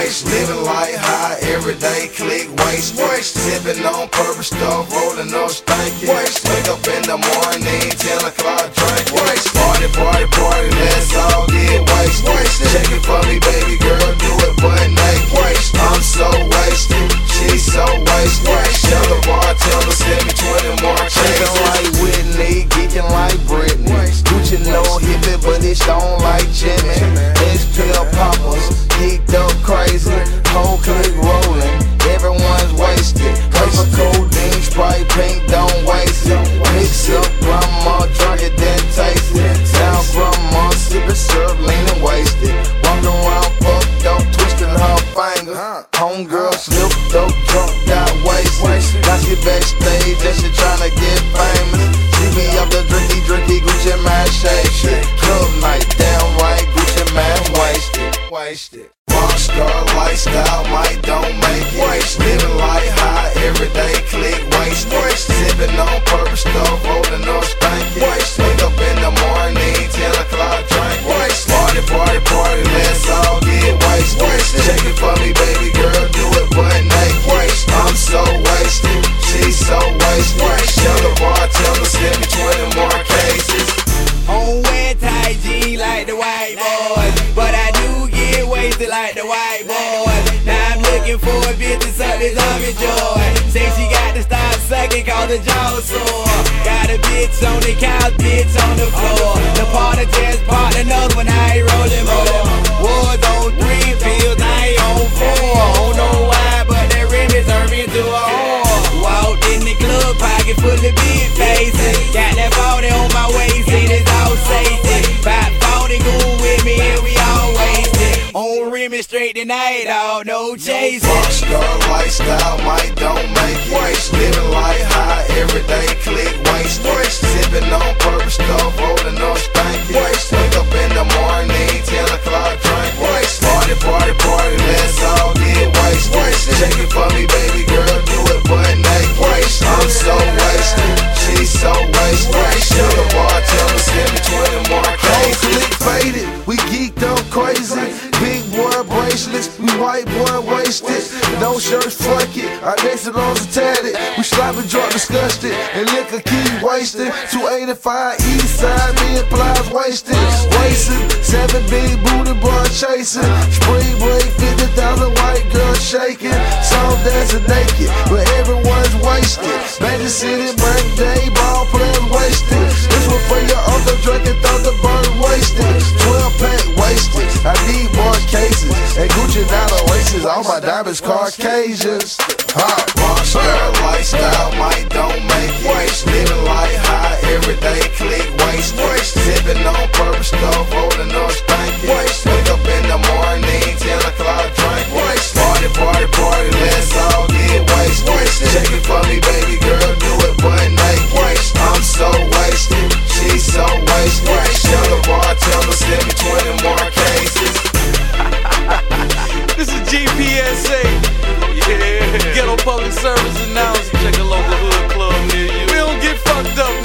waste. Living like high, everyday click waste. Sipping on purple stuff, rolling up stanky. Wake up in the morning, 10 o'clock drink. Party, party, party, let's all get wasted. Check it for me, baby girl, do it butt naked. I'm so wasted, she's so wasted. Tell the bartender, send me 20 more cases. Shaking like Whitney, geeking like Britney. Gucci no hippie, but it don't like Jimmy. S-pill poppers, geeked up crazy. Whole clique rolling, everyone's wasted. Paper codeine, Sprite, pink, don't waste it. Mix up, grandma, drunk it, then taste it. Now grandma, sipping syrup, leaning wasted. Walking around, fucked up, twisting her fingers. Homegirl slipped up, drunk, got wasted. Now she backstage and she tryna get famous. See me up the drinky, Gucci man shake. Club night, damn right, Gucci man wasted. Rockstar lifestyle, might don't make it. Living like high, everyday click waste. Sipping on purple stuff, rolling up stanky. Wake up in the morning, 10 o'clock drink. Party, party, party, let's all get wasted. Check it for me, baby girl, do it butt naked. I'm so wasted, she's so wasted. Tell the bartender, send me 20 more cases. On wet tight jeans like the white boys, but I do get wasted like the white boys. Now I'm looking for a bitch to suck this up in joy. Say she got to stop sucking cause the jaw sore. Got a bitch on the couch, bitch on the floor. The party just part, another one I ain't rolling more. Was on 3 pills, I ain't on 4. Don't know why, but that Remy turned me into a whore. Walked in the club, pocket full of big faces. Got that 40 on my waist, and it's all safety. 540 goon with me, and we all wasted. On Remy straight tonight, all no chasing. Rockstar lifestyle, might don't make it. Living like high, everyday click waste. Sipping on purple stuff, rolling up stanky. Wake up in the morning, 10 o'clock drink. Party, party, party, let's all get wasted. Check it for me, baby girl, do it butt naked. I'm so wasted, she's so wasted. Tell the bartender, send me 20 more cases. Click faded, we geeked up crazy. Big boy bracelets, we white boy wasted. No shirts, fuck it, our next are tatted. We sloppy drunk, disgusted, and liquor keep wasting. 285 east side, me and plies wasted. 7 big booty boy chasing. Spring break, 50,000 white girls shaking. Some dancing naked, but everyone's wasted. Magic City, birthday, ball players wasted. This one for your uncle drinking Thunderbird wasted. 12-pack wasted, I need more cases. And Gucci not Oasis, all my diamonds Caucasians. Rockstar lifestyle, might don't make it. Living like high, everyday click waste. Sipping on purple stuff, rolling up stanky. Wake up in the morning, 10 o'clock drink. Party, party, party, let's all get wasted. Check it for me, baby girl, do it butt naked. I'm so wasted, she's so wasted. Tell the bartender, send me 20 more cases. This is GPSA. Yeah. Ghetto Public Service announcement. Check a local hood club near you. We don't get fucked up.